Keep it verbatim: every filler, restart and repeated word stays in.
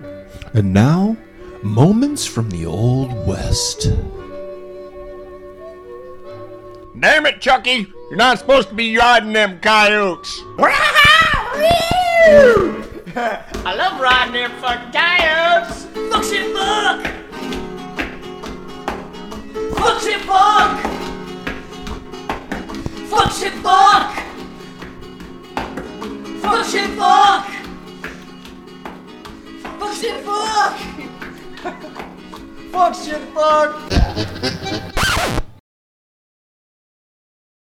And now, moments from the Old West. Damn it, Chucky! You're not supposed to be riding them coyotes. I love riding them fucking coyotes. Fuck shit, fuck. Fuck shit, fuck. Fuck shit, fuck. Fuck shit, fuck. Fuck shit, fuck. Fuck shit, fuck.